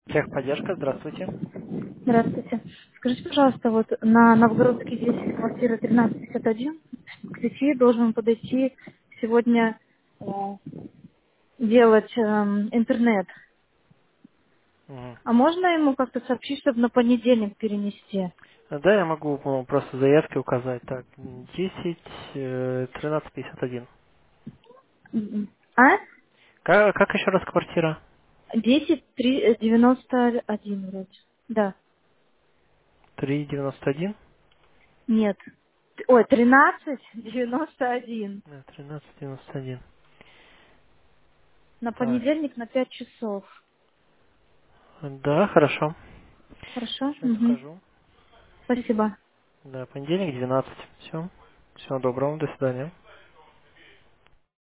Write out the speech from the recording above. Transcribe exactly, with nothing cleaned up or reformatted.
Техподдержка, здравствуйте. Здравствуйте. Скажите, пожалуйста, вот на Новгородский десять, квартира тринадцать пятьдесят один, к сети должен подойти сегодня э, делать эм, интернет. Мгм. А можно ему как-то сообщить, чтобы на понедельник перенести? Да, я могу по-моему, просто заявки указать. Так, десять, э, тринадцать пятьдесят один. М, А? Как, как еще раз квартира? десять три девяносто один вроде. Да. три девяносто один? Нет. Ой, тринадцать девяносто один. Да, тринадцать девяносто один. На Так, понедельник на пять часов. да, хорошо. Хорошо? Сейчас Угу. укажу. Спасибо. Да, понедельник, двенадцать. Все. Всего доброго, до свидания.